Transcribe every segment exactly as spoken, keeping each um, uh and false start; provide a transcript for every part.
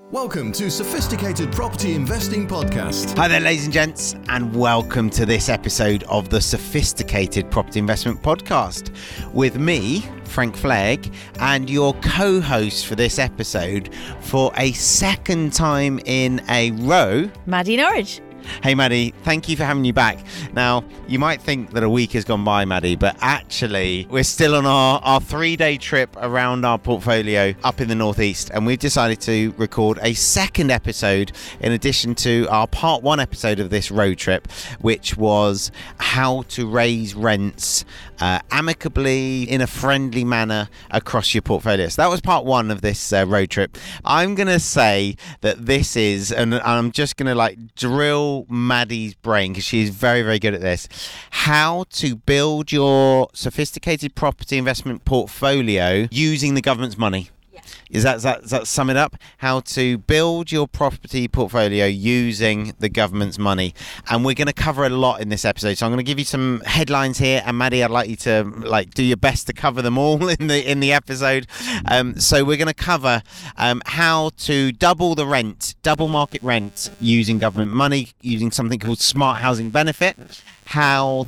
Welcome to Sophisticated Property Investing Podcast. Hi there, ladies and gents, and welcome to this episode of the Sophisticated Property Investment Podcast with me, Frank Flegg, and your co-host for this episode for a second time in a row, Maddie Norwich. Hey Maddie, thank you for having you back. Now, you might think that a week has gone by, Maddie, but actually we're still on our, our three-day trip around our portfolio up in the Northeast, and we've decided to record a second episode in addition to our part one episode of this road trip, which was how to raise rents uh, amicably in a friendly manner across your portfolio. So that was part one of this uh, road trip. I'm going to say that this is, and I'm just going to like drill Maddie's brain because she's very, very good at this, how to build your sophisticated property investment portfolio using the government's money. Is that, is that, does that sum it up? How to build your property portfolio using the government's money. And we're going to cover a lot in this episode. So I'm going to give you some headlines here. And Maddie, I'd like you to like do your best to cover them all in the in the episode. Um, so we're going to cover um, how to double the rent, double market rent using government money, using something called Smart Housing Benefit. How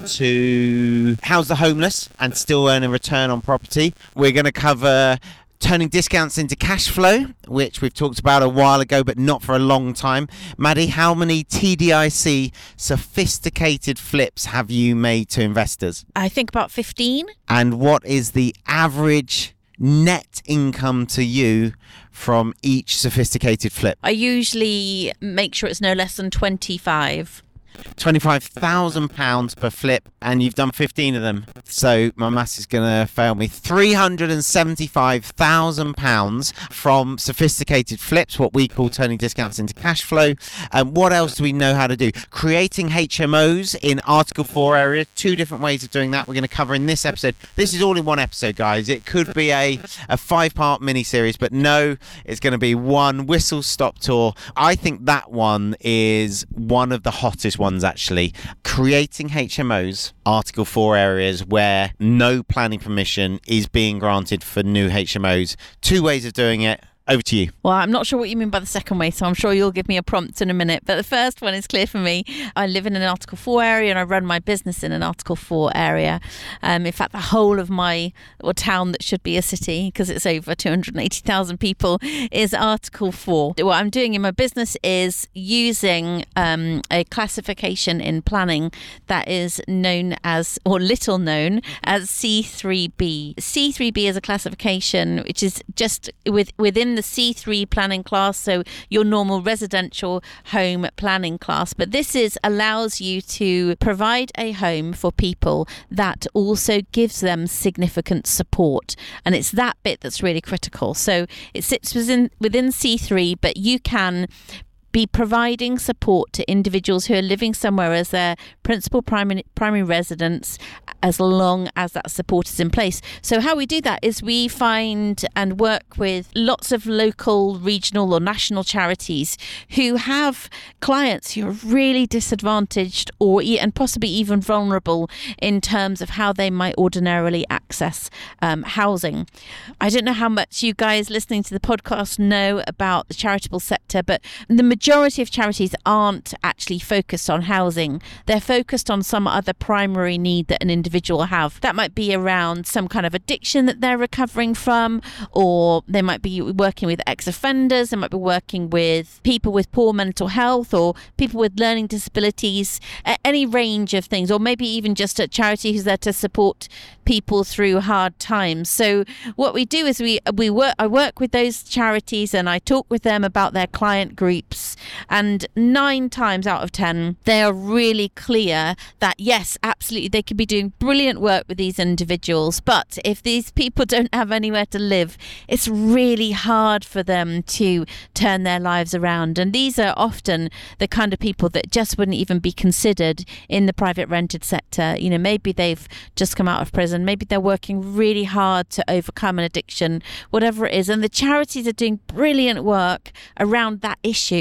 to house the homeless and still earn a return on property. We're going to cover turning discounts into cash flow, which we've talked about a while ago, but not for a long time. Maddie, how many T D I C sophisticated flips have you made to investors? I think about fifteen. And what is the average net income to you from each sophisticated flip? I usually make sure it's no less than twenty-five. twenty-five thousand pounds per flip, and you've done fifteen of them. So my maths is going to fail me. three hundred seventy-five thousand pounds from sophisticated flips, what we call turning discounts into cash flow. And what else do we know how to do? Creating H M Os in Article four area. Two different ways of doing that we're going to cover in this episode. This is all in one episode, guys. It could be a, a five-part mini-series, but no, it's going to be one whistle-stop tour. I think that one is one of the hottest ones. Actually, creating H M Os, Article four areas where no planning permission is being granted for new H M Os. Two ways of doing it. Over to you. Well, I'm not sure what you mean by the second way, so I'm sure you'll give me a prompt in a minute. But the first one is clear for me. I live in an Article four area and I run my business in an Article four area. Um, in fact, the whole of my or town that should be a city, because it's over two hundred eighty thousand people, is Article four. What I'm doing in my business is using um, a classification in planning that is known as, or little known as C three B. C three B is a classification which is just with, within the C three planning class, so your normal residential home planning class. But this is allows you to provide a home for people that also gives them significant support, and it's that bit that's really critical. So it sits within within C three, but you can be providing support to individuals who are living somewhere as their principal primary primary residence, as long as that support is in place. So how we do that is we find and work with lots of local, regional or national charities who have clients who are really disadvantaged or and possibly even vulnerable in terms of how they might ordinarily access um, housing. I don't know how much you guys listening to the podcast know about the charitable sector, but the majority of charities aren't actually focused on housing. They're focused on some other primary need that an individual have. That might be around some kind of addiction that they're recovering from, or they might be working with ex-offenders, they might be working with people with poor mental health or people with learning disabilities, any range of things, or maybe even just a charity who's there to support people through hard times. So what we do is we we work I work with those charities and I talk with them about their client groups, and nine times out of ten they are really clear that yes, absolutely they could be doing brilliant work with these individuals, but if these people don't have anywhere to live, it's really hard for them to turn their lives around. And these are often the kind of people that just wouldn't even be considered in the private rented sector. You know, maybe they've just come out of prison, maybe they're working really hard to overcome an addiction, whatever it is, and the charities are doing brilliant work around that issue,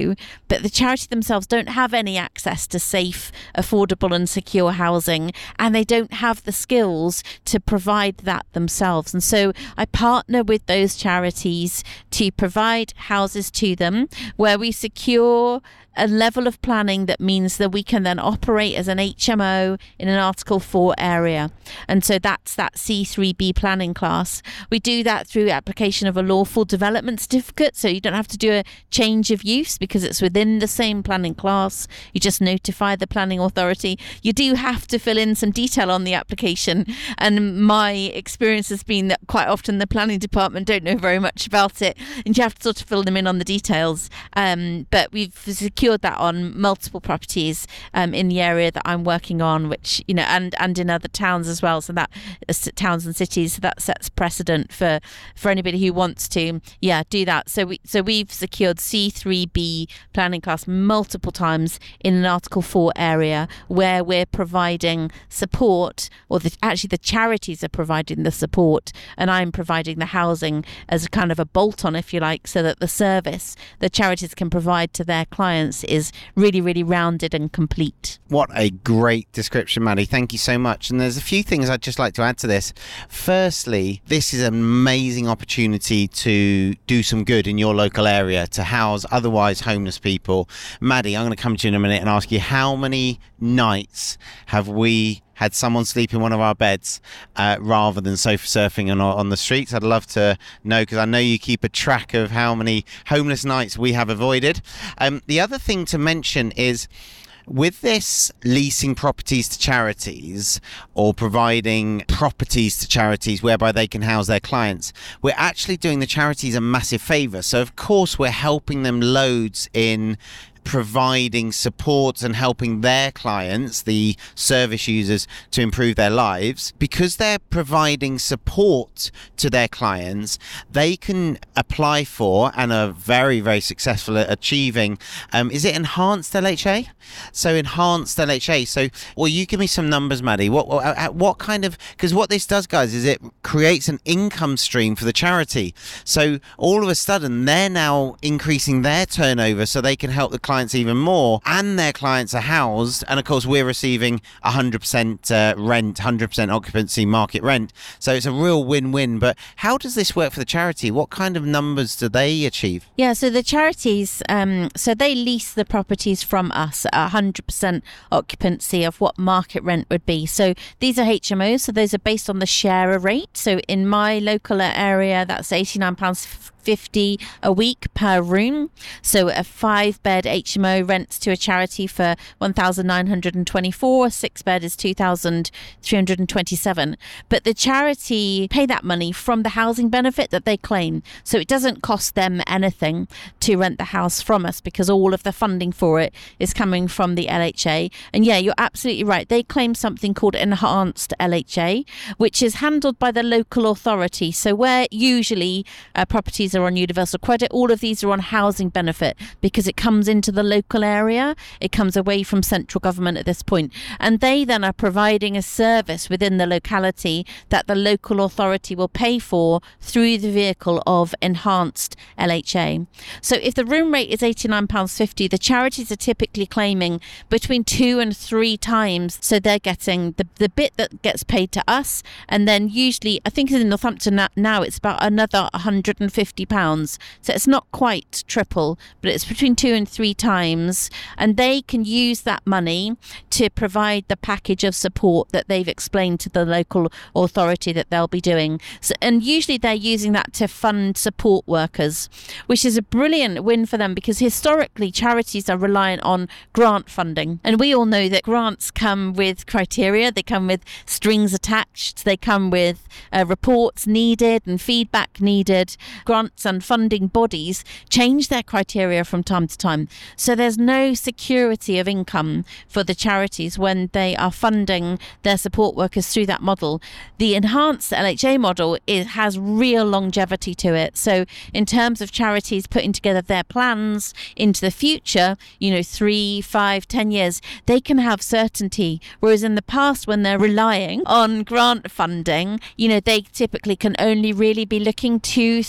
but the charity themselves don't have any access to safe, affordable and secure housing, and they don't have the skills to provide that themselves. And so I partner with those charities to provide houses to them where we secure a level of planning that means that we can then operate as an H M O in an Article four area. And so that's that C three B planning class. We do that through application of a lawful development certificate, so you don't have to do a change of use because it's within the same planning class. You just notify the planning authority. You do have to fill in some detail on the application, and my experience has been that quite often the planning department don't know very much about it, and you have to sort of fill them in on the details. Um, but we've secured that on multiple properties um, in the area that I'm working on, which, you know, and and in other towns as well. So that uh, towns and cities, so that sets precedent for for anybody who wants to, yeah, do that. So we so we've secured C three B planning class multiple times in an Article four area where we're providing support, or the, actually the charities are providing the support, and I'm providing the housing as a kind of a bolt-on, if you like, so that the service the charities can provide to their clients is really, really rounded and complete. What a great description, Maddie. Thank you so much. And there's a few things I'd just like to add to this. Firstly, this is an amazing opportunity to do some good in your local area, to house otherwise homeless people. Maddie, I'm going to come to you in a minute and ask you, how many nights have we had someone sleep in one of our beds uh, rather than sofa surfing on, on the streets? I'd love to know, because I know you keep a track of how many homeless nights we have avoided. Um, the other thing to mention is, with this leasing properties to charities or providing properties to charities whereby they can house their clients, we're actually doing the charities a massive favour. So of course we're helping them loads in providing support and helping their clients, the service users, to improve their lives. Because they're providing support to their clients, they can apply for and are very, very successful at achieving, um, is it enhanced L H A? So enhanced L H A. So, well, you give me some numbers, Maddie. What, what, what kind of, because what this does, guys, is it creates an income stream for the charity. So all of a sudden, they're now increasing their turnover so they can help the clients even more, and their clients are housed, and of course we're receiving one hundred percent uh, rent, one hundred percent occupancy, market rent. So it's a real win-win. But how does this work for the charity? What kind of numbers do they achieve? Yeah, so the charities, um, so they lease the properties from us at one hundred percent occupancy of what market rent would be. So these are H M Os, so those are based on the sharer rate. So in my local area, that's eighty-nine pounds fifty a week per room. So a five bed H M O rents to a charity for one thousand nine hundred twenty-four, a six bed is two thousand three hundred twenty-seven. But the charity pay that money from the housing benefit that they claim. So it doesn't cost them anything to rent the house from us, because all of the funding for it is coming from the L H A. And yeah, you're absolutely right. They claim something called enhanced L H A, which is handled by the local authority. So where usually uh, properties are on universal credit, all of these are on housing benefit, because it comes into the local area, it comes away from central government at this point, and they then are providing a service within the locality that the local authority will pay for through the vehicle of enhanced L H A. So if the room rate is eighty-nine pounds fifty, the charities are typically claiming between two and three times. So they're getting the, the bit that gets paid to us, and then usually, I think in Northampton now it's about another one hundred fifty pounds. So it's not quite triple, but it's between two and three times. And they can use that money to provide the package of support that they've explained to the local authority that they'll be doing. So, and usually they're using that to fund support workers, which is a brilliant win for them, because historically charities are reliant on grant funding. And we all know that grants come with criteria, they come with strings attached, they come with uh, reports needed and feedback needed. Grants and funding bodies change their criteria from time to time. So there's no security of income for the charities when they are funding their support workers through that model. The enhanced L H A model is, has real longevity to it. So in terms of charities putting together their plans into the future, you know, three, five, ten years, they can have certainty. Whereas in the past, when they're relying on grant funding, you know, they typically can only really be looking two, three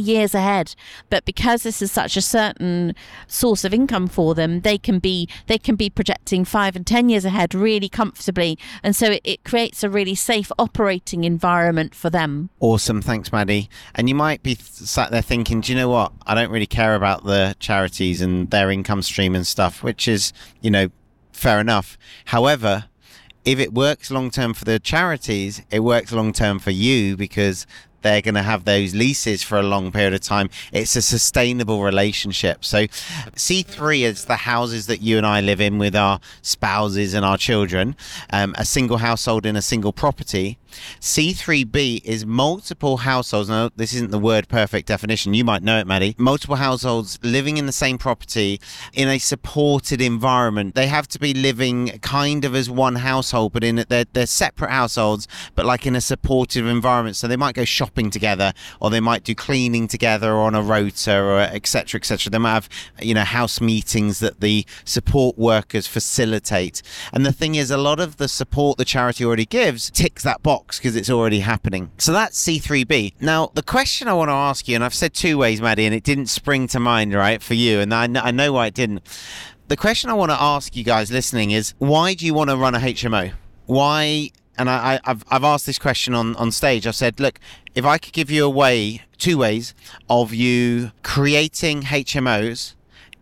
years ahead. But because this is such a certain source of income for them, they can be they can be projecting five and ten years ahead really comfortably. And so it, it creates a really safe operating environment for them. Awesome. Thanks, Maddie. And you might be th- sat there thinking, do you know what? I don't really care about the charities and their income stream and stuff, which is, you know, fair enough. However, if it works long term for the charities, it works long term for you, because they're going to have those leases for a long period of time. It's a sustainable relationship. So C three is the houses that you and I live in with our spouses and our children, um, a single household in a single property. C three B is multiple households. Now, this isn't the word perfect definition. You might know it, Maddie. Multiple households living in the same property in a supported environment. They have to be living kind of as one household, but in they're, they're separate households, but like in a supportive environment. So they might go shopping together, or they might do cleaning together on a rota, or et cetera, et cetera. They might have, you know, house meetings that the support workers facilitate. And the thing is, a lot of the support the charity already gives ticks that box, because it's already happening. So that's C three B. Now, the question I want to ask you, and I've said two ways, Maddie, and it didn't spring to mind, right, for you, and I know, I know why it didn't. The question I want to ask you guys listening is, why do you want to run a H M O? Why? And I, I, I've, I've asked this question on, on stage. I've said, look, if I could give you a way, two ways of you creating H M Os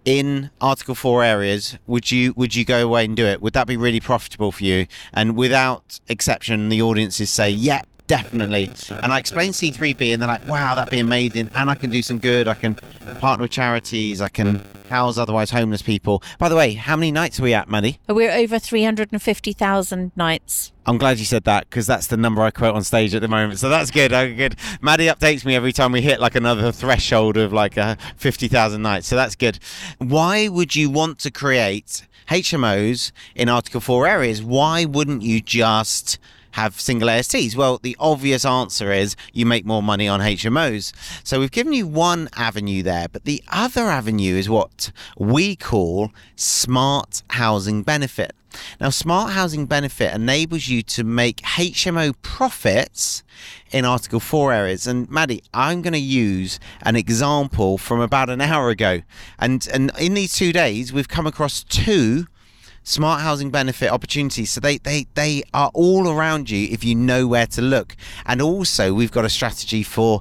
in Article four areas, would you would you go away and do it? Would that be really profitable for you? And without exception, the audiences say, yeah, definitely. And I explain C three B, and they're like, wow, that'd be amazing. And I can do some good. I can partner with charities. I can house otherwise homeless people. By the way, how many nights are we at, Maddie? We're over three hundred fifty thousand nights. I'm glad you said that, because that's the number I quote on stage at the moment. So that's good. Okay, good. Maddie updates me every time we hit like another threshold of like uh, fifty thousand nights. So that's good. Why would you want to create H M Os in Article four areas? Why wouldn't you just have single A S Ts? Well, the obvious answer is you make more money on H M Os. So we've given you one avenue there, but the other avenue is what we call smart housing benefit. Now, smart housing benefit enables you to make H M O profits in Article four areas. And Maddie, I'm going to use an example from about an hour ago. And, and in these two days, we've come across two smart housing benefit opportunities. So they, they, they are all around you if you know where to look. And also, we've got a strategy for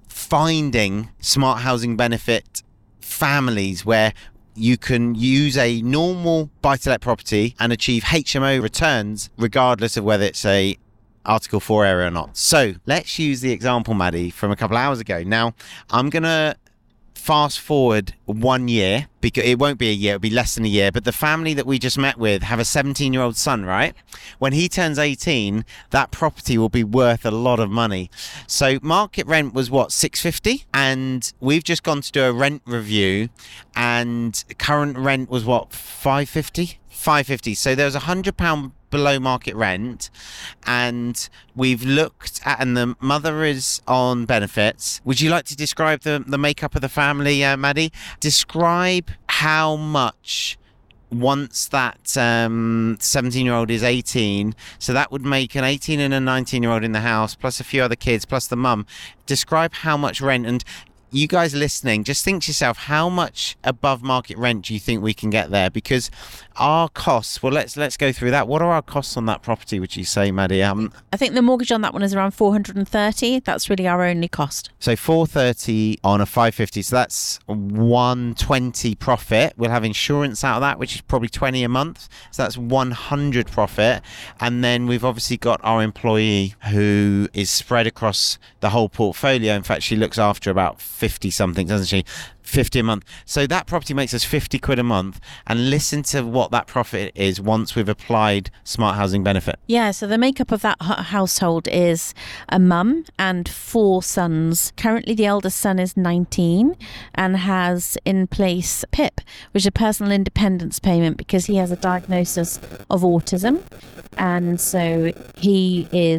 finding smart housing benefit families where you can use a normal buy-to-let property and achieve H M O returns regardless of whether it's a Article four area or not. So let's use the example, Maddie, from a couple of hours ago. Now, I'm going to fast forward one year, because it won't be a year, it'll be less than a year, but the family that we just met with have a seventeen year old son, right? When he turns eighteen, that property will be worth a lot of money. So market rent was what, six fifty, and we've just gone to do a rent review, and current rent was what, five fifty? five fifty. So there was a hundred pound below market rent, and we've looked at, and the mother is on benefits. Would you like to describe the, the makeup of the family, uh, Maddie? Describe how much once that um, seventeen year old is eighteen, so that would make an eighteen and a nineteen year old in the house, plus a few other kids, plus the mum. Describe how much rent, and you guys listening, just think to yourself, how much above market rent do you think we can get there? Because our costs, well, let's let's go through that. What are our costs on that property, would you say, Maddie? Um, I think the mortgage on that one is around four hundred thirty. That's really our only cost. So four thirty on a five fifty. So that's one twenty profit. We'll have insurance out of that, which is probably twenty a month. So that's one hundred profit. And then we've obviously got our employee who is spread across the whole portfolio. In fact, she looks after about fifty something, doesn't she? fifty a month. So that property makes us fifty quid a month. And listen to what that profit is once we've applied smart housing benefit. Yeah, so the makeup of that h- household is a mum and four sons. Currently, the eldest son is nineteen and has in place P I P, which is a personal independence payment, because he has a diagnosis of autism. And so he is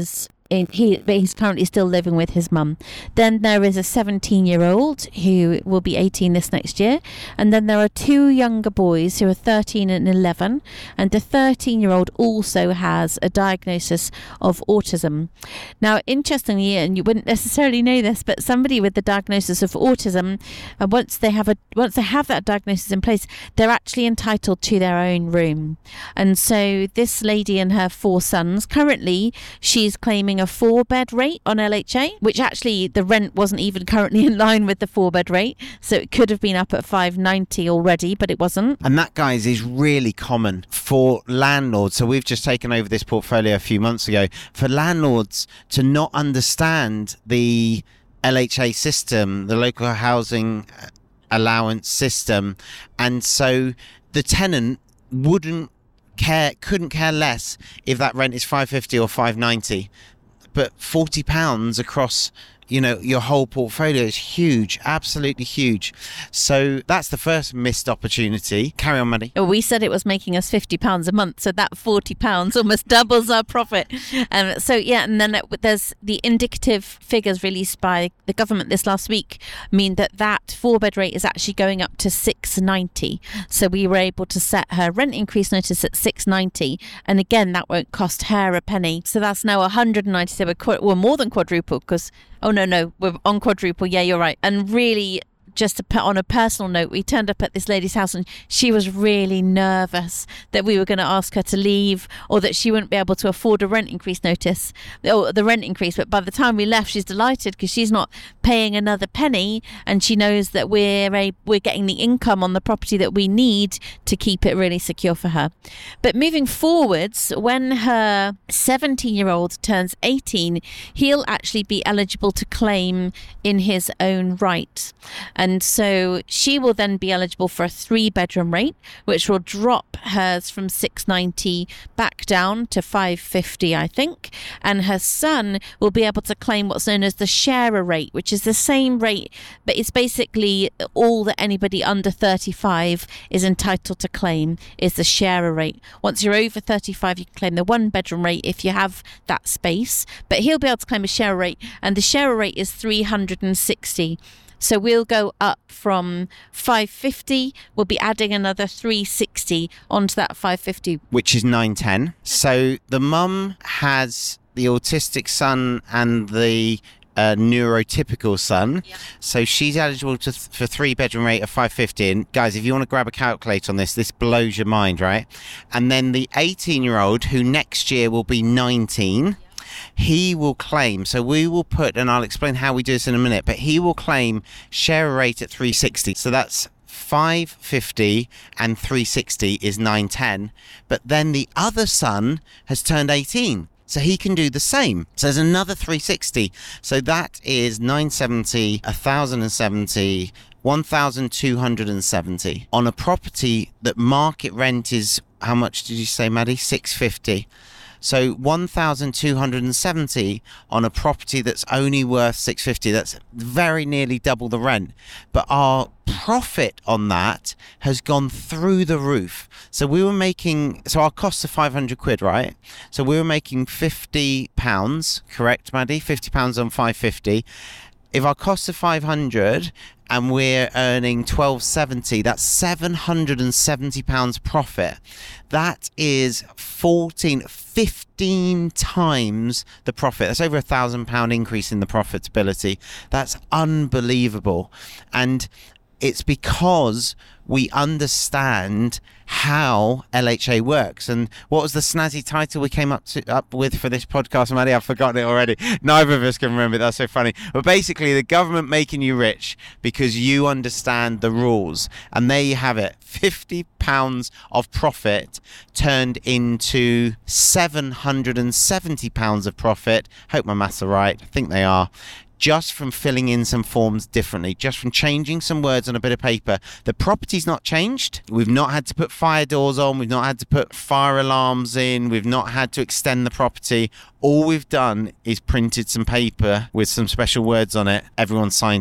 he, but he's currently still living with his mum. Then there is a seventeen-year-old who will be eighteen this next year. And then there are two younger boys who are thirteen and eleven. And the thirteen-year-old also has a diagnosis of autism. Now, interestingly, and you wouldn't necessarily know this, but somebody with the diagnosis of autism, uh, once they have a once they have that diagnosis in place, they're actually entitled to their own room. And so this lady and her four sons, currently she's claiming a four bed rate on L H A, which actually the rent wasn't even currently in line with the four bed rate, so it could have been up at five ninety already, but it wasn't. And that, guys, is really common for landlords. So we've just taken over this portfolio a few months ago. For landlords to not understand the L H A system, the local housing allowance system, and so the tenant wouldn't care, couldn't care less if that rent is five fifty or five ninety, but forty pounds across, you know, your whole portfolio is huge, absolutely huge. So that's the first missed opportunity. Carry on, Maddie. We said it was making us fifty pounds a month, so that forty pounds almost doubles our profit. Um, so yeah, and then it, there's the indicative figures released by the government this last week mean that that four bed rate is actually going up to six ninety. So we were able to set her rent increase notice at six ninety, and again that won't cost her a penny. So that's now one hundred ninety. So we're, qu- we're more than quadruple because oh no no we're on quadruple. Yeah, you're right. And really, just to put on a personal note, we turned up at this lady's house and she was really nervous that we were going to ask her to leave or that she wouldn't be able to afford a rent increase notice, or the rent increase. But by the time we left, she's delighted because she's not paying another penny, and she knows that we're a, we're getting the income on the property that we need to keep it really secure for her. But moving forwards, when her seventeen-year-old turns eighteen, he'll actually be eligible to claim in his own right. And so she will then be eligible for a three bedroom rate, which will drop hers from six ninety back down to five fifty, I think. And her son will be able to claim what's known as the sharer rate, which is the same rate, but it's basically all that anybody under thirty-five is entitled to claim is the sharer rate. Once you're over thirty-five, you can claim the one bedroom rate if you have that space, but he'll be able to claim a sharer rate, and the sharer rate is three hundred sixty. So we'll go up from five fifty, we'll be adding another three sixty onto that five fifty. Which is nine ten. So the mum has the autistic son and the uh, neurotypical son. Yeah. So she's eligible to th- for three bedroom rate of five fifty. And guys, if you want to grab a calculator on this, this blows your mind, right? And then the eighteen year old who next year will be nineteen. Yeah. He will claim, so we will put, and I'll explain how we do this in a minute, but he will claim share rate at three sixty. So that's five fifty and three sixty is nine ten. But then the other son has turned eighteen. So he can do the same. So there's another three sixty. So that is nine seventy, one thousand seventy, one thousand two hundred seventy on a property that market rent is, how much did you say, Maddie? six fifty. So one thousand two hundred seventy on a property that's only worth six fifty. That's very nearly double the rent. But our profit on that has gone through the roof. So we were making, so our costs are five hundred quid, right? So we were making fifty pounds, correct, Maddie? fifty pounds on five fifty. If our costs are five hundred and we're earning twelve seventy, that's seven hundred seventy pounds profit. That is fourteen, fifteen times the profit. That's over a thousand pound increase in the profitability. That's unbelievable. And it's because we understand how L H A works. And what was the snazzy title we came up to, up with for this podcast, Maddie? I've forgotten it already. Neither of us can remember. That's so funny. But basically, the government making you rich because you understand the rules. And there you have it. fifty pounds of profit turned into seven hundred seventy pounds of profit. Hope my maths are right. I think they are. Just from filling in some forms differently, just from changing some words on a bit of paper. The property's not changed. We've not had to put fire doors on. We've not had to put fire alarms in. We've not had to extend the property. All we've done is printed some paper with some special words on it. Everyone signed it.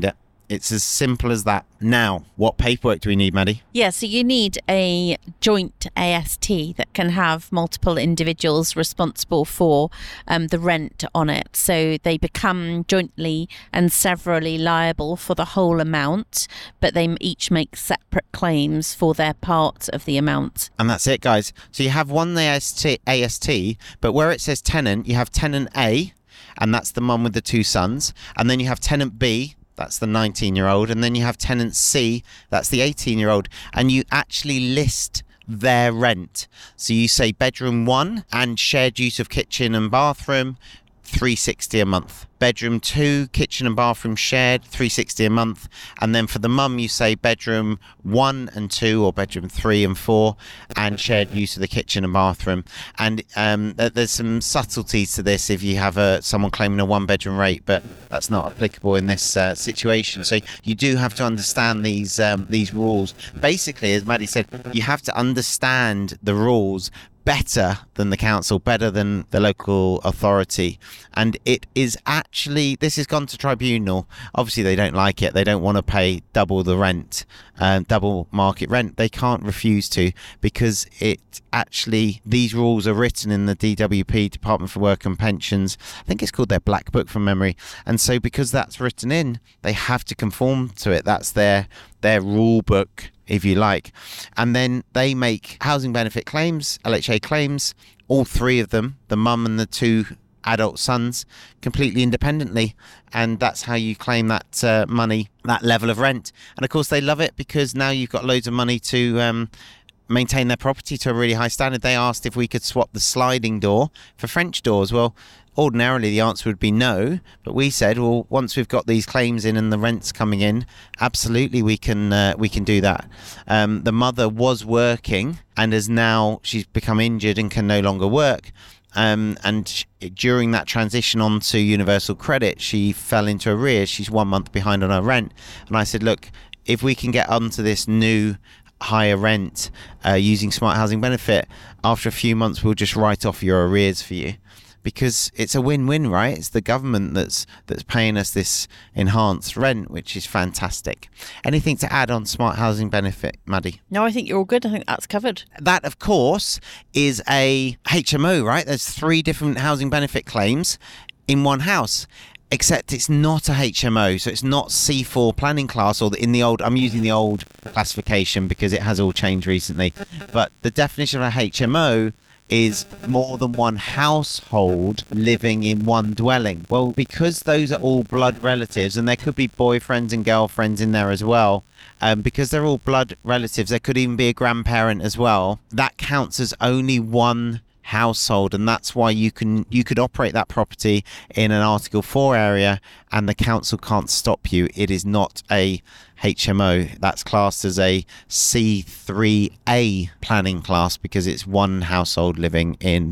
It's as simple as that. Now, what paperwork do we need, Maddie? Yeah, so you need a joint A S T that can have multiple individuals responsible for um, the rent on it. So they become jointly and severally liable for the whole amount, but they each make separate claims for their part of the amount. And that's it, guys. So you have one A S T, A S T, but where it says tenant, you have tenant A, and that's the mum with the two sons. And then you have tenant B, that's the nineteen-year-old. And then you have tenant C, that's the eighteen-year-old. And you actually list their rent. So you say bedroom one and shared use of kitchen and bathroom, three hundred sixty dollars a month. Bedroom two, kitchen and bathroom shared, three hundred sixty dollars a month. And then for the mum, you say bedroom one and two, or bedroom three and four, and shared use of the kitchen and bathroom. And um, there's some subtleties to this if you have a someone claiming a one bedroom rate, but that's not applicable in this uh, situation. So you do have to understand these um, these rules. Basically, as Maddie said, you have to understand the rules better than the council, better than the local authority. And it is actually, this has gone to tribunal. Obviously they don't like it, they don't want to pay double the rent, um, double market rent. They can't refuse to, because it actually, these rules are written in the D W P, Department for Work and Pensions. I think it's called their Black Book from memory. And so because that's written in, they have to conform to it. That's their their rule book, if you like. And then they make housing benefit claims, L H A claims, all three of them, the mum and the two adult sons, completely independently. And that's how you claim that uh, money, that level of rent. And of course they love it, because now you've got loads of money to um, maintain their property to a really high standard. They asked if we could swap the sliding door for French doors. Well, ordinarily the answer would be no, but we said, well, once we've got these claims in and the rent's coming in, absolutely we can uh, we can do that. Um, the mother was working and is now, she's become injured and can no longer work. Um, and sh- during that transition onto universal credit, she fell into arrears. She's one month behind on her rent. And I said, look, if we can get onto this new higher rent uh, using Smart Housing Benefit, after a few months we'll just write off your arrears for you. Because it's a win-win, right? It's the government that's that's paying us this enhanced rent, which is fantastic. Anything to add on Smart Housing Benefit, Maddie? No, I think you're all good. I think that's covered. That, of course, is a H M O, right? There's three different housing benefit claims in one house. Except it's not a H M O, so it's not C four planning class, or in the old, I'm using the old classification because it has all changed recently. But the definition of a H M O is more than one household living in one dwelling. Well, because those are all blood relatives, and there could be boyfriends and girlfriends in there as well, um, because they're all blood relatives, there could even be a grandparent as well, that counts as only one household. And that's why you can you could operate that property in an Article four area and the council can't stop you. It is not a H M O. That's classed as a C three A planning class because it's one household living in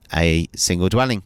a single dwelling.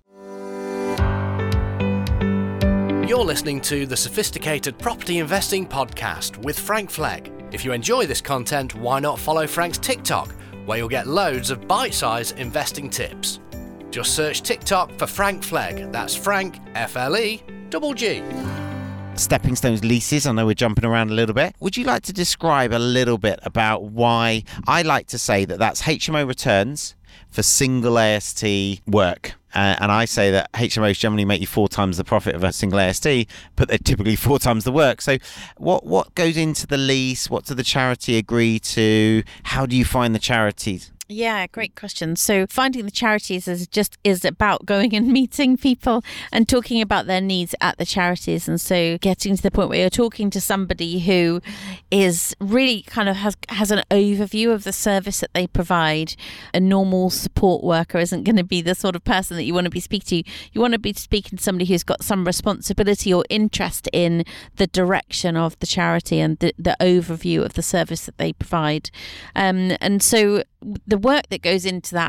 You're listening to the Sophisticated Property Investing Podcast with Frank Flegg. If you enjoy this content, why not follow Frank's TikTok, where you'll get loads of bite-sized investing tips. Just search TikTok for Frank Flegg. That's Frank, F L E, double G. Stepping Stones leases, I know we're jumping around a little bit. Would you like to describe a little bit about why? I like to say that that's H M O returns for single A S T work. Uh, and I say that H M Os generally make you four times the profit of a single A S T, but they're typically four times the work. So what what goes into the lease? What does the charity agree to? How do you find the charities? Yeah, great question. So finding the charities is just is about going and meeting people and talking about their needs at the charities. And so getting to the point where you're talking to somebody who is really kind of has has an overview of the service that they provide. A normal support worker isn't going to be the sort of person that you want to be speaking to. You want to be speaking to somebody who's got some responsibility or interest in the direction of the charity and the, the overview of the service that they provide. Um, and so the work that goes into that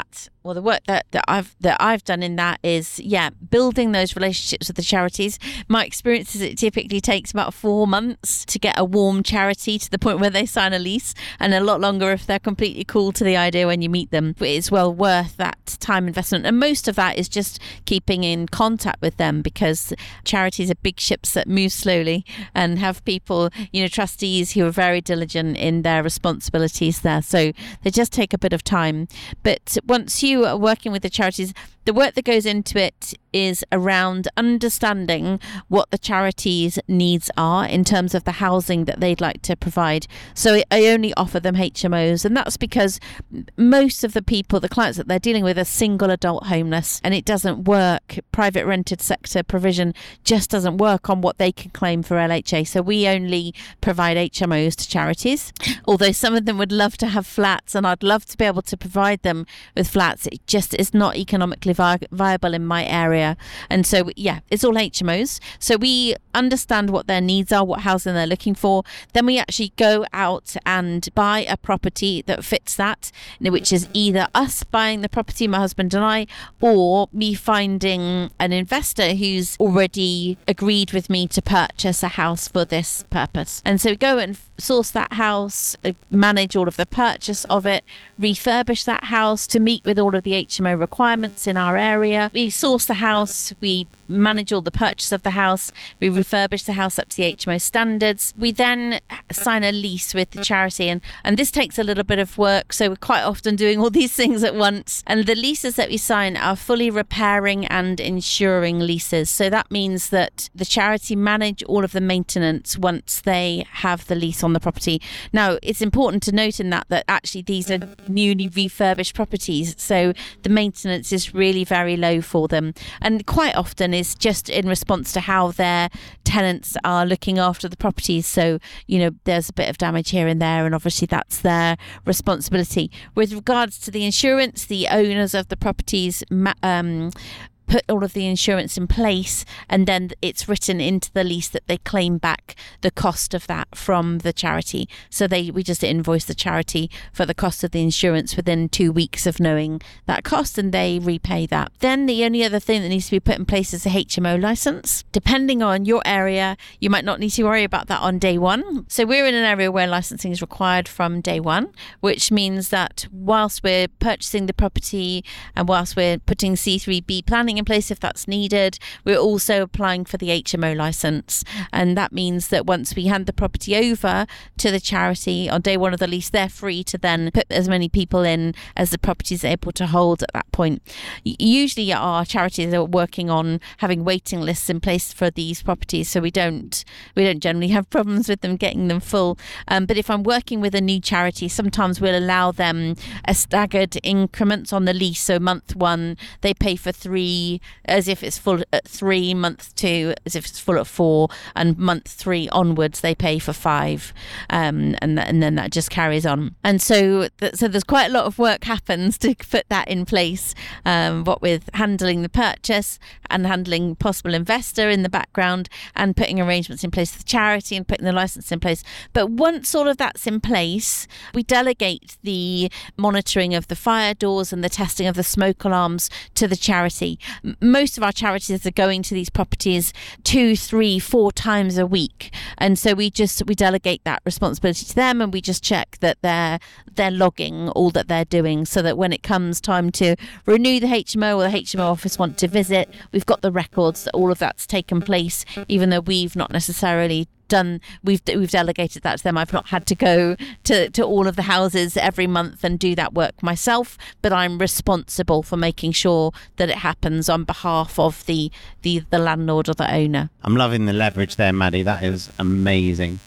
Well, the work that, that I've that I've done in that is, yeah, building those relationships with the charities. My experience is it typically takes about four months to get a warm charity to the point where they sign a lease, and a lot longer if they're completely cool to the idea when you meet them. But it's well worth that time investment. And most of that is just keeping in contact with them, because charities are big ships that move slowly and have people, you know, trustees who are very diligent in their responsibilities there. So they just take a bit of time. But once you are working with the charities, the work that goes into it is around understanding what the charities' needs are in terms of the housing that they'd like to provide. So I only offer them H M Os, and that's because most of the people, the clients that they're dealing with, are single adult homeless, and it doesn't work. Private rented sector provision just doesn't work on what they can claim for L H A. So we only provide H M Os to charities, although some of them would love to have flats, and I'd love to be able to provide them with flats. It just is not economically vi- viable in my area. And so, yeah, it's all H M Os. So we understand what their needs are, what housing they're looking for. Then we actually go out and buy a property that fits that, which is either us buying the property, my husband and I, or me finding an investor who's already agreed with me to purchase a house for this purpose. And so we go and source that house, manage all of the purchase of it, refurbish that house to meet with all of the H M O requirements in our area. We source the house, we manage all the purchase of the house, we refurbish the house up to the H M O standards. We then sign a lease with the charity, and, and this takes a little bit of work, so we're quite often doing all these things at once. And the leases that we sign are fully repairing and insuring leases. So that means that the charity manage all of the maintenance once they have the lease on the property. Now, it's important to note in that that actually these are newly refurbished properties, so the maintenance is really very low for them, and quite often is just in response to how their tenants are looking after the properties. So, you know, there's a bit of damage here and there, and obviously that's their responsibility. With regards to the insurance, the owners of the properties um put all of the insurance in place, and then it's written into the lease that they claim back the cost of that from the charity. So they we just invoice the charity for the cost of the insurance within two weeks of knowing that cost, and they repay that. Then the only other thing that needs to be put in place is a H M O license. Depending on your area, you might not need to worry about that on day one. So we're in an area where licensing is required from day one, which means that whilst we're purchasing the property and whilst we're putting C three B planning in place if that's needed, we're also applying for the H M O license. And that means that once we hand the property over to the charity on day one of the lease, they're free to then put as many people in as the property is able to hold at that point. Usually our charities are working on having waiting lists in place for these properties, so we don't we don't generally have problems with them getting them full. Um, but if I'm working with a new charity, sometimes we'll allow them a staggered increments on the lease. So month one, they pay for three as if it's full at three, month two as if it's full at four, and month three onwards they pay for five, um, and th- and then that just carries on. And so th- so there's quite a lot of work happens to put that in place, um, what with handling the purchase and handling possible investor in the background and putting arrangements in place for the charity and putting the license in place. But once all of that's in place, we delegate the monitoring of the fire doors and the testing of the smoke alarms to the charity. Most of our charities are going to these properties two, three, four times a week, and so we just we delegate that responsibility to them, and we just check that they're they're logging all that they're doing, so that when it comes time to renew the H M O or the H M O office want to visit, we've got the records that all of that's taken place, even though we've not necessarily done we've we've delegated that to them. I've not had to go to to all of the houses every month and do that work myself, but I'm responsible for making sure that it happens on behalf of the the the landlord or the owner. I'm loving the leverage there, Maddie. That is amazing.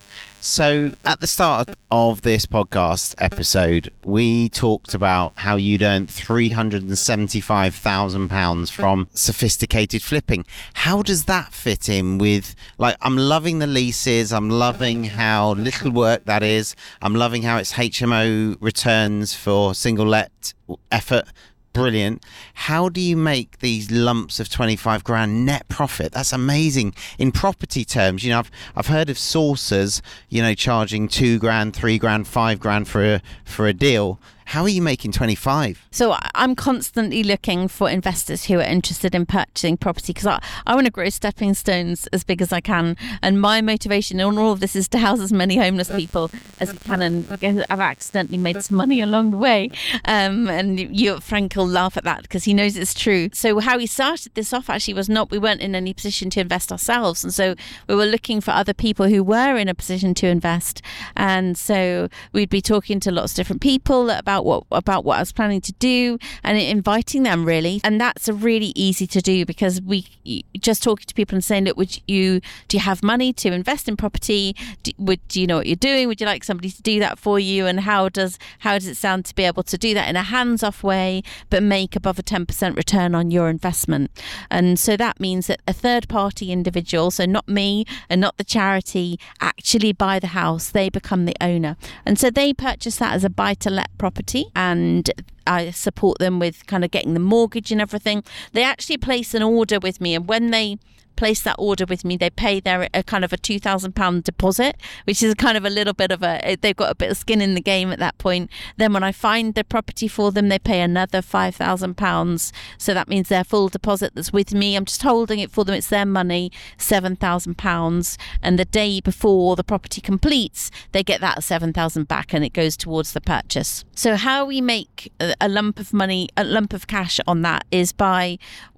So at the start of this podcast episode, we talked about how you'd earned three hundred seventy-five thousand pounds from sophisticated flipping. How does that fit in with, like, I'm loving the leases, I'm loving how little work that is, I'm loving how it's H M O returns for single let effort. Brilliant. How do you make these lumps of twenty-five grand net profit? That's amazing. In property terms, you know, I've I've heard of sourcers, you know, charging two grand, three grand, five grand for a, for a deal. How are you making twenty-five? So I'm constantly looking for investors who are interested in purchasing property because I, I want to grow stepping stones as big as I can. And my motivation in all of this is to house as many homeless people as I can. And I've accidentally made some money along the way. Um, and you, Frank will laugh at that because he knows it's true. So how we started this off actually was not, we weren't in any position to invest ourselves. And so we were looking for other people who were in a position to invest. And so we'd be talking to lots of different people about what about what I was planning to do and inviting them really. And that's a really easy to do because we just talking to people and saying, look, would you do you have money to invest in property? Do, would do you know what you're doing? Would you like somebody to do that for you? And how does how does it sound to be able to do that in a hands-off way but make above a ten percent return on your investment? And so that means that a third-party individual, so not me and not the charity, actually buy the house. They become the owner. And so they purchase that as a buy-to-let property, and I support them with kind of getting the mortgage and everything. They actually place an order with me, and when they place that order with me, they pay their a kind of a two thousand pound deposit, which is kind of a little bit of a, they've got a bit of skin in the game at that point. Then when I find the property for them, they pay another five thousand pounds. So that means their full deposit that's with me, I'm just holding it for them, it's their money, seven thousand pounds. And the day before the property completes, they get that seven thousand back and it goes towards the purchase. So how we make a lump of money, a lump of cash on that is by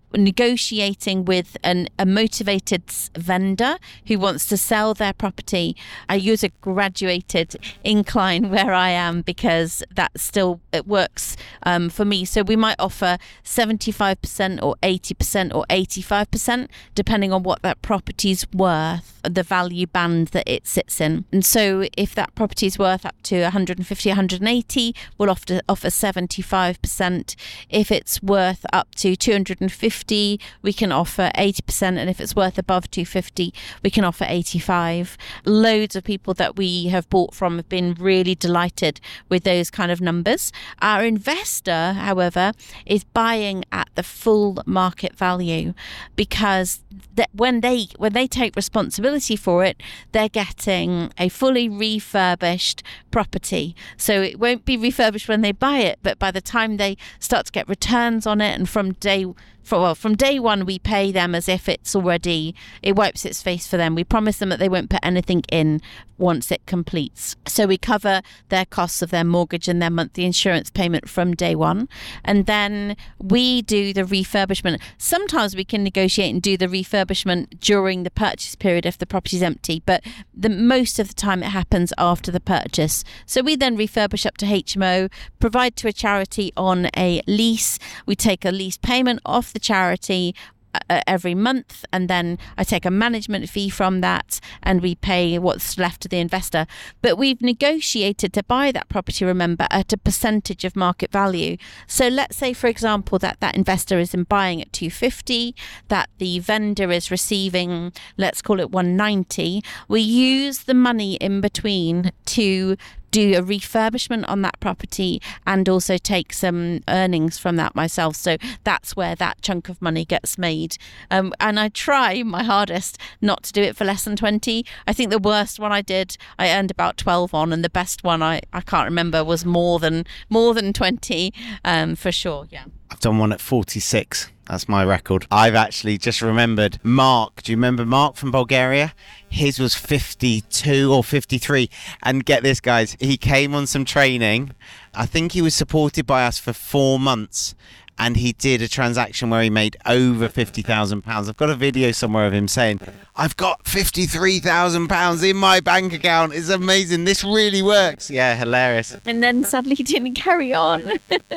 negotiating with an, a motivated vendor who wants to sell their property. I use a graduated incline where I am because that still it works um, for me. So we might offer seventy-five percent or eighty percent or eighty-five percent depending on what that property's worth, the value band that it sits in. And so if that property is worth up to one hundred fifty, one hundred eighty, we'll offer, offer seventy-five percent. If it's worth up to two hundred fifty, we can offer eighty percent, and if it's worth above two hundred fifty, we can offer eighty-five. Loads of people that we have bought from have been really delighted with those kind of numbers. Our investor, however, is buying at the full market value because that when they when they take responsibility for it, they're getting a fully refurbished property. So it won't be refurbished when they buy it, but by the time they start to get returns on it, and from day For, well, from day one, we pay them as if it's already, it wipes its face for them. We promise them that they won't put anything in once it completes. So we cover their costs of their mortgage and their monthly insurance payment from day one. And then we do the refurbishment. Sometimes we can negotiate and do the refurbishment during the purchase period if the property's empty, but the most of the time it happens after the purchase. So we then refurbish up to H M O, provide to a charity on a lease. We take a lease payment off the charity uh, every month, and then I take a management fee from that, and we pay what's left to the investor. But we've negotiated to buy that property, remember, at a percentage of market value. So let's say, for example, that that investor is in buying at two hundred fifty, that the vendor is receiving, let's call it one hundred ninety. We use the money in between to do a refurbishment on that property and also take some earnings from that myself. So that's where that chunk of money gets made. Um, and I try my hardest not to do it for less than twenty. I think the worst one I did, I earned about twelve on, and the best one I, I can't remember was more than more than twenty um, for sure. Yeah. I've done one at forty-six. That's my record. I've actually just remembered Mark. Do you remember Mark from Bulgaria? His was fifty-two or fifty-three. And get this, guys, he came on some training. I think he was supported by us for four months. And he did a transaction where he made over fifty thousand pounds. I've got a video somewhere of him saying, I've got fifty-three thousand pounds in my bank account. It's amazing. This really works. Yeah, hilarious. And then suddenly he didn't carry on.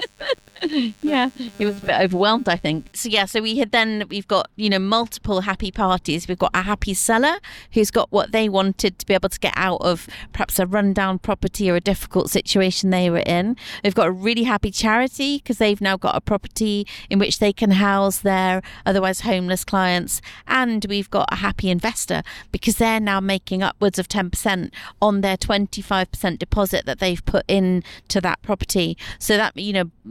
Yeah, he was a bit overwhelmed, I think. So yeah, so we had then, we've got, you know, multiple happy parties. We've got a happy seller who's got what they wanted to be able to get out of perhaps a rundown property or a difficult situation they were in. We've got a really happy charity because they've now got a property in which they can house their otherwise homeless clients. And we've got a happy investor because they're now making upwards of ten percent on their twenty-five percent deposit that they've put into that property. So that, you know, th-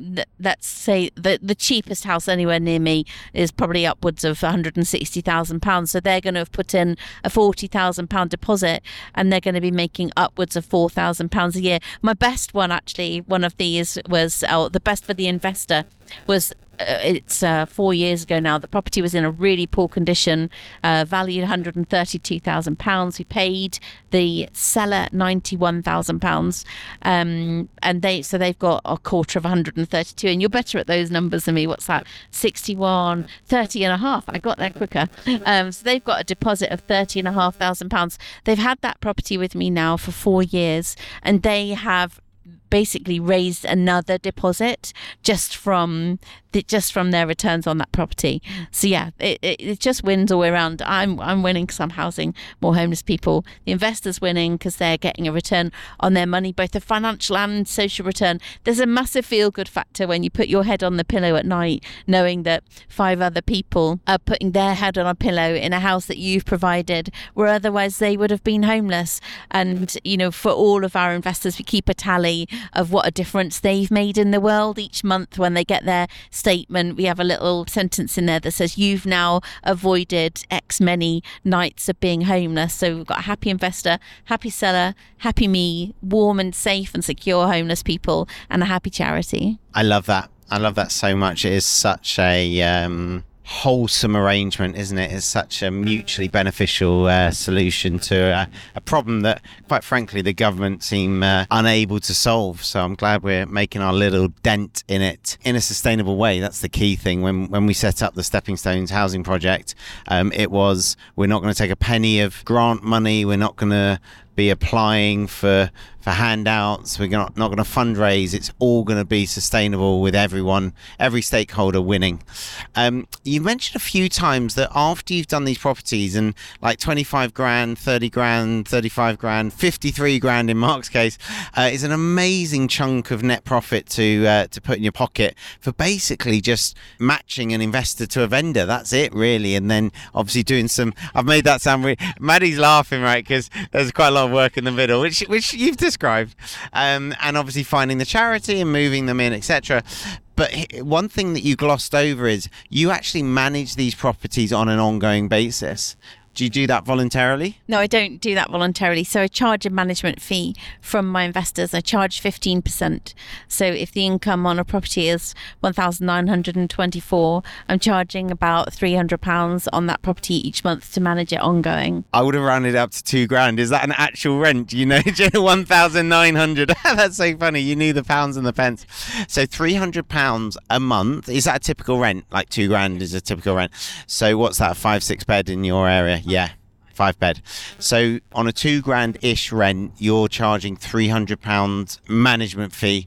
let's say the the cheapest house anywhere near me is probably upwards of one hundred sixty thousand pounds. So they're going to have put in a forty thousand pound deposit, and they're going to be making upwards of four thousand pounds a year. My best one, actually, one of these was oh, the best for the investor was. Uh, it's uh, four years ago now. The property was in a really poor condition, uh, valued one hundred thirty-two thousand pounds. We paid the seller ninety-one thousand pounds, um, and they so they've got a quarter of one hundred thirty-two. And you're better at those numbers than me. What's that? sixty-one, thirty and a half. I got there quicker. Um, so they've got a deposit of thirty and a half thousand pounds. They've had that property with me now for four years, and they have basically raised another deposit just from the, just from their returns on that property. So yeah, it, it, it just wins all the way around. I'm I'm winning because I'm housing more homeless people. The investor's winning because they're getting a return on their money, both a financial and social return. There's a massive feel-good factor when you put your head on the pillow at night, knowing that five other people are putting their head on a pillow in a house that you've provided, where otherwise they would have been homeless. And you know, for all of our investors, we keep a tally of what a difference they've made in the world each month. When they get their statement, we have a little sentence in there that says you've now avoided X many nights of being homeless. So we've got a happy investor, happy seller, happy me, warm and safe and secure homeless people, and a happy charity. I love that. I love that so much. It is such a um wholesome arrangement, isn't it? It's such a mutually beneficial uh, solution to a, a problem that, quite frankly, the government seem uh, unable to solve. So I'm glad we're making our little dent in it in a sustainable way. That's the key thing. When when we set up the Stepping Stones housing project, um, it was, we're not going to take a penny of grant money. We're not going to be applying for for handouts. We're not, not going to fundraise. It's all going to be sustainable with everyone, every stakeholder winning. Um, you mentioned a few times that after you've done these properties and like twenty-five grand, thirty grand, thirty-five grand, fifty-three grand in Mark's case, uh, is an amazing chunk of net profit to uh, to put in your pocket for basically just matching an investor to a vendor. That's it, really. And then obviously doing some, I've made that sound really, Maddie's laughing, right? Because there's quite a lot of work in the middle, which which you've described, um, and obviously finding the charity and moving them in, et cetera. But one thing that you glossed over is you actually manage these properties on an ongoing basis. Do you do that voluntarily? No, I don't do that voluntarily. So I charge a management fee from my investors. I charge fifteen percent. So if the income on a property is one thousand nine hundred twenty-four, I'm charging about three hundred pounds on that property each month to manage it ongoing. I would have rounded up to two grand. Is that an actual rent? You know, one thousand nine hundred. That's so funny. You knew the pounds and the pence. So three hundred pounds a month. Is that a typical rent? Like two grand is a typical rent. So what's that, a five, six bed in your area? Yeah, five bed. So on a two grand ish rent, you're charging three hundred pounds management fee.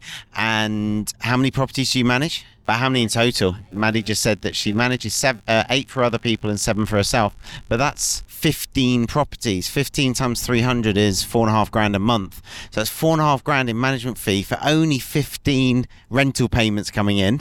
And how many properties do you manage? But how many in total? Maddie just said that she manages seven, uh, eight for other people and seven for herself. But that's fifteen properties. fifteen times three hundred is four and a half grand a month. So that's four and a half grand in management fee for only fifteen rental payments coming in,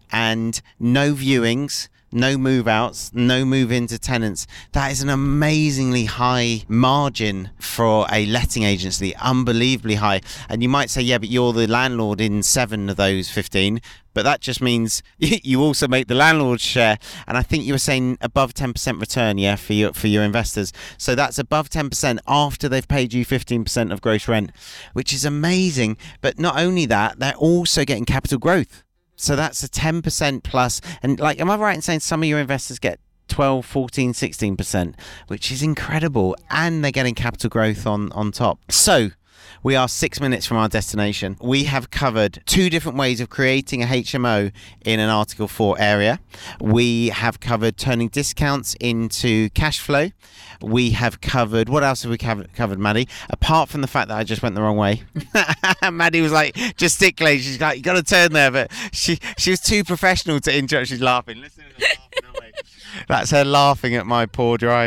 and no viewings, no move outs, no move into tenants. That is an amazingly high margin for a letting agency, unbelievably high. And you might say, yeah, but you're the landlord in seven of those fifteen. But that just means you also make the landlord's share. And I think you were saying above ten percent return, yeah, for your for your investors. So that's above ten percent after they've paid you fifteen percent of gross rent, which is amazing. But not only that, they're also getting capital growth. So that's a ten percent plus. And like, am I right in saying some of your investors get twelve, fourteen, sixteen percent, which is incredible. And they're getting capital growth on, on top. So we are six minutes from our destination. We have covered two different ways of creating a H M O in an Article four area. We have covered turning discounts into cash flow. We have covered, what else have we covered, Maddie? Apart from the fact that I just went the wrong way. Maddie was like gesticulating. She's like, you got to turn there. But she she was too professional to interrupt. She's laughing. Listen to her laughing away. That's her laughing at my poor driving.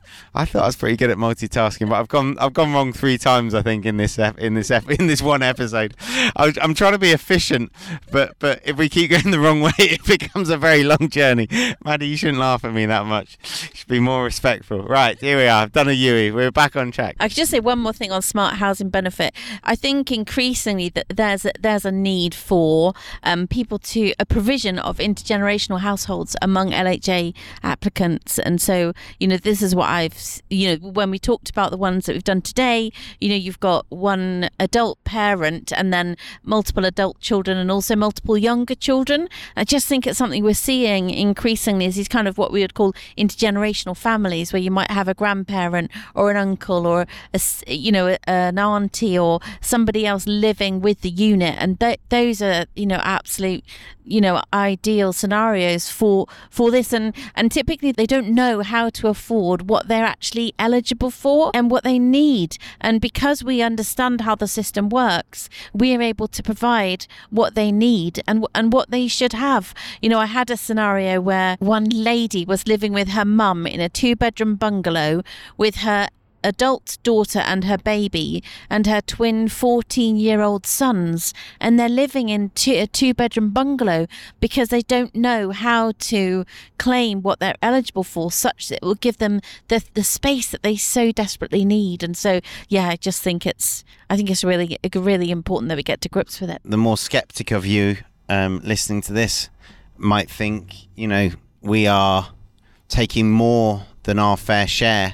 I thought I was pretty good at multitasking, but I've gone I've gone wrong three times, I think, in this ep- in this ep- in this one episode. I was, I'm trying to be efficient, but but if we keep going the wrong way, it becomes a very long journey. Maddie, you shouldn't laugh at me that much. You should be more respectful. Right, here we are. I've done a Yui. We're back on track. I could just say one more thing on smart housing benefit. I think increasingly that there's a, there's a need for um, people to a provision of intergenerational households among L H A applicants, and so you know this is what I've you know when we talked about the ones that we've done today. You know, you've got one adult parent and then multiple adult children and also multiple younger children. I just think it's something we're seeing increasingly is these kind of what we would call intergenerational families, where you might have a grandparent or an uncle or a, you know an auntie or somebody else living with the unit, and th- those are you know absolute you know ideal scenarios for for this, and and typically they don't know how to afford what they're actually eligible for and what they need, and because we understand how the system works, we are able to provide what they need and and what they should have. You know, I had a scenario where one lady was living with her mum in a two bedroom bungalow with her adult daughter and her baby and her twin fourteen year old sons, and they're living in two, a two bedroom bungalow because they don't know how to claim what they're eligible for such that it will give them the the space that they so desperately need. And so yeah, I just think it's I think it's really really important that we get to grips with it. The more skeptic of you um, listening to this might think, you know, we are taking more than our fair share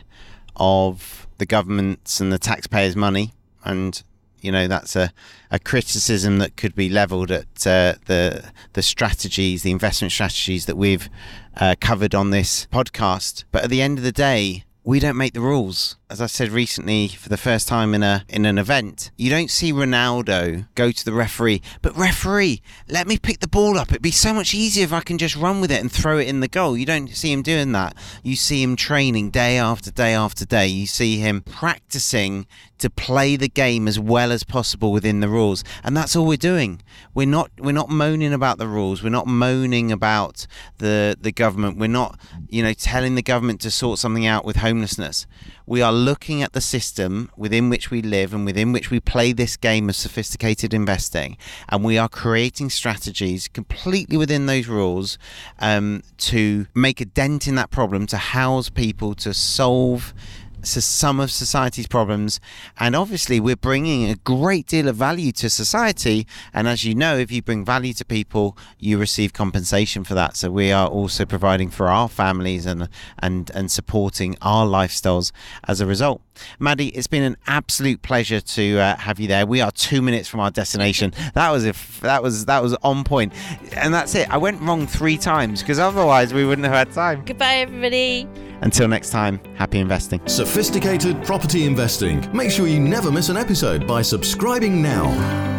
of the government's and the taxpayers' money, and you know that's a, a criticism that could be levelled at uh, the the strategies, the investment strategies that we've uh, covered on this podcast. But at the end of the day, we don't make the rules. As I said recently, for the first time in a in an event, you don't see Ronaldo go to the referee, but referee, let me pick the ball up. It'd be so much easier if I can just run with it and throw it in the goal. You don't see him doing that. You see him training day after day after day. You see him practicing to play the game as well as possible within the rules, and that's all we're doing. We're not we're not moaning about the rules. We're not moaning about the the government. We're not you know telling the government to sort something out with homelessness. We are looking at the system within which we live and within which we play this game of sophisticated investing, and we are creating strategies completely within those rules um, to make a dent in that problem, to house people, to solve some of society's problems. And obviously we're bringing a great deal of value to society, and as you know, if you bring value to people, you receive compensation for that. So we are also providing for our families and and and supporting our lifestyles as a result. Maddie, it's been an absolute pleasure to uh, have you there. We are two minutes from our destination. That was if that was that was on point, and that's it. I went wrong three times because otherwise we wouldn't have had time. Goodbye, everybody. Until next time, happy investing. Sophisticated property investing. Make sure you never miss an episode by subscribing now.